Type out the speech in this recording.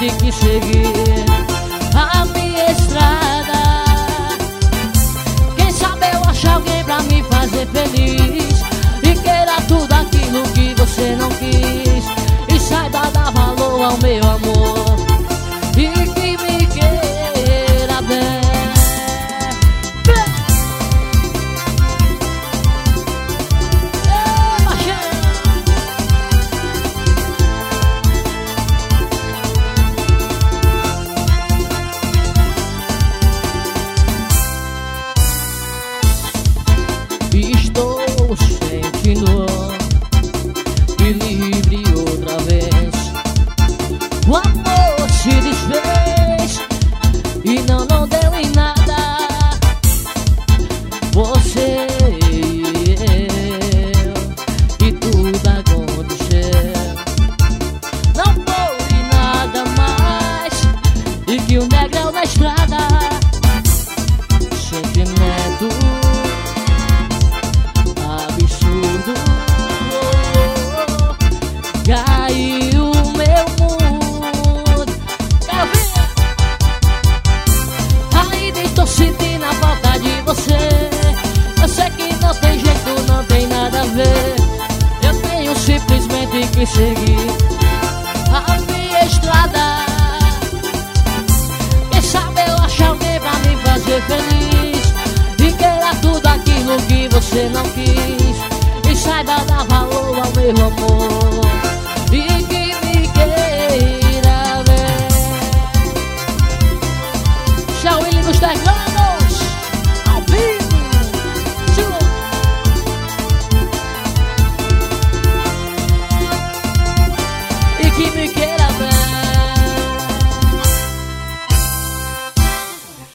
simplesmente quis seguir a minha estrada. Quem sabe eu acho alguém pra me fazer feliz e queira tudo aquilo que você não quis, e saiba dar valor ao meu amor e que me queira bem. Estou sentindo me livre outra vez. O amor se desfez e não deu em nada. Você e eu, e tudo aconteceu. Não foi nada mais do que um degrau na estrada. Sentimento absurdo, caiu o meu mundo. Quero ver. Ainda estou sentindo a falta de você. Eu sei que não tem jeito, não tem nada a ver. Eu tenho simplesmente que seguir a minha estrada. Quem sabe eu acho alguém pra me fazer feliz e queira tudo aquilo que você não quis, e saiba dar valor ao meu amor